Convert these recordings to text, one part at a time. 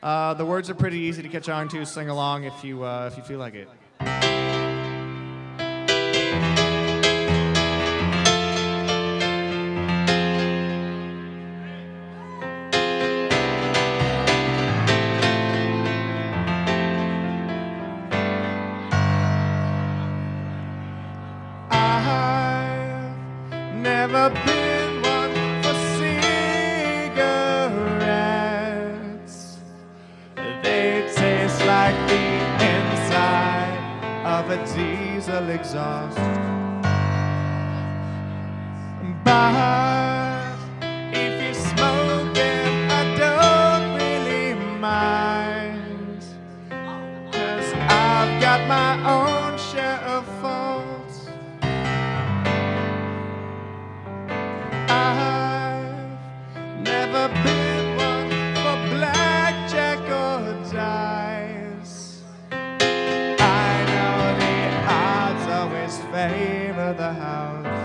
The words are pretty easy to catch on to. Sing along if you feel like it. Never been one for cigarettes. They taste like the inside of a diesel exhaust. But if you smoke them, I don't really mind, 'cause I've got my own share of faults. I've never been one for blackjack or dice. I know the odds always favor the house,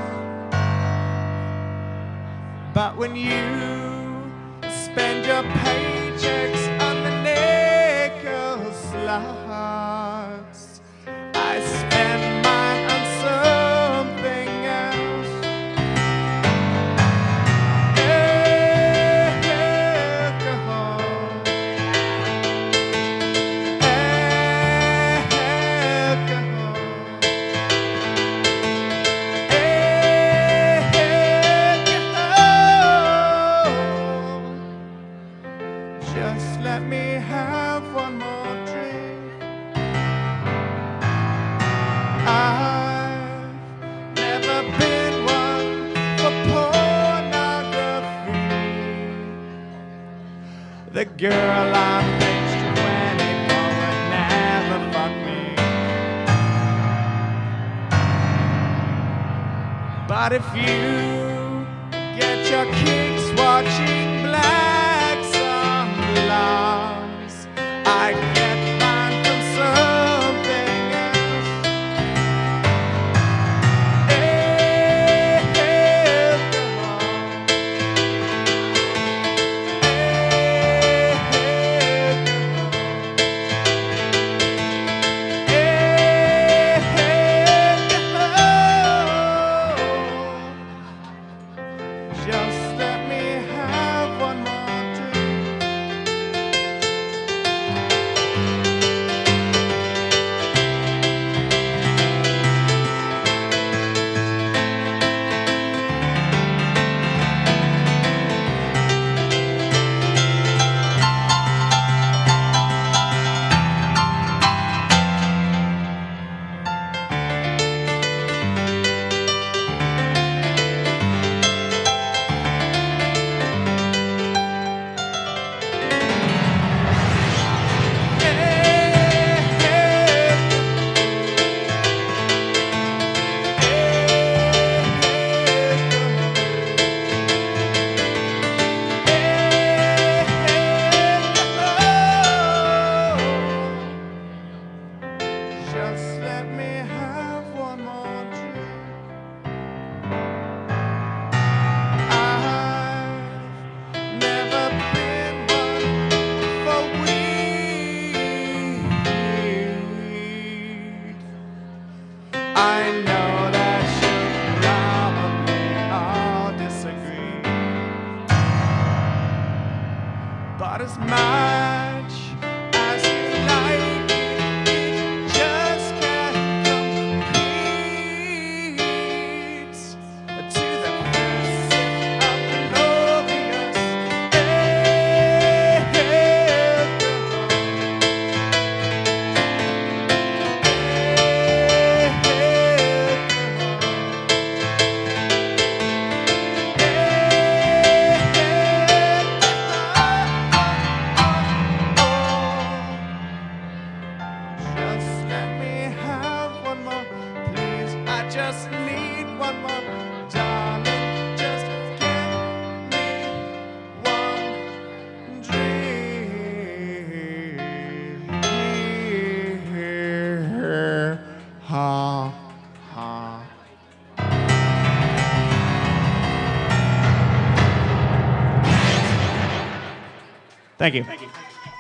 but when you spend your paychecks on the nickel slots, I spend mine on something else. Just let me have one more drink. I've never been one for pornography. The girl I'm aged 24 would never fuck me. But if you get your kicks watching black songs, I get mine from something else. Just let me have one more drink. Just let me have one more drink. I've never been one for weed. I know that you probably all disagree, but as much as you like it, just can't compete to the first sip of glorious Just let me have one more, please. I just need one more, darling. Just give me one drink. Ha, ha. Thank you.